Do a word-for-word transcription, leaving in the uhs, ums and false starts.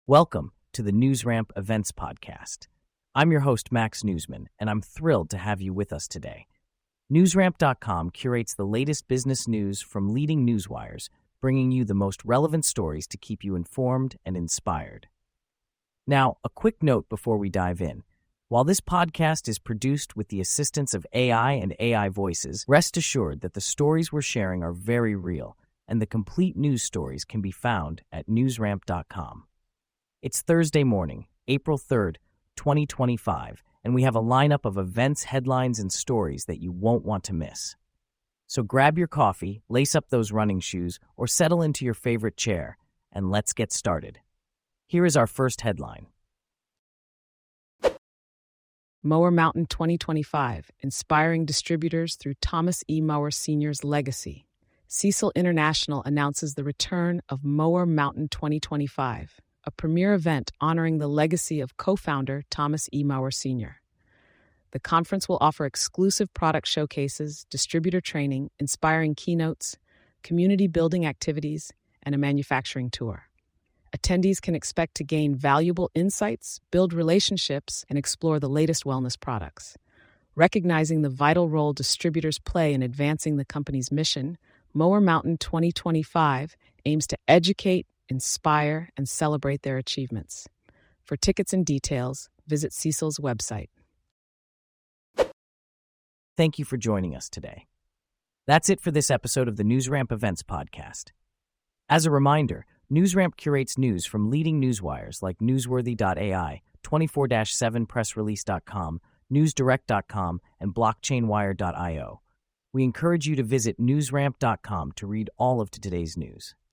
Welcome to the NewsRamp Events Podcast. I'm your host, Max Newsman, and I'm thrilled to have you with us today. NewsRamp dot com curates the latest business news from leading newswires, bringing you the most relevant stories to keep you informed and inspired. Now, a quick note before we dive in. While this podcast is produced with the assistance of A I and A I voices, rest assured that the stories we're sharing are very real, and the complete news stories can be found at NewsRamp dot com. It's Thursday morning, April third, twenty twenty-five, and we have a lineup of events, headlines, and stories that you won't want to miss. So grab your coffee, lace up those running shoes, or settle into your favorite chair, and let's get started. Here is our first headline. Mower Mountain twenty twenty-five, Inspiring Distributors Through Thomas E. Mower Senior's Legacy. Cecil International announces the return of Mower Mountain twenty twenty-five, a premier event honoring the legacy of co-founder Thomas E. Mower Senior The conference will offer exclusive product showcases, distributor training, inspiring keynotes, community building activities, and a manufacturing tour. Attendees can expect to gain valuable insights, build relationships, and explore the latest wellness products. Recognizing the vital role distributors play in advancing the company's mission, Mower Mountain twenty twenty-five aims to educate, inspire, and celebrate their achievements. For tickets and details, visit Cecil's website. Thank you for joining us today. That's it for this episode of the NewsRamp Events Podcast. As a reminder, NewsRamp curates news from leading newswires like Newsworthy dot A I, twenty-four seven press release dot com, Newsdirect dot com, and Blockchainwire dot io. We encourage you to visit NewsRamp dot com to read all of today's news.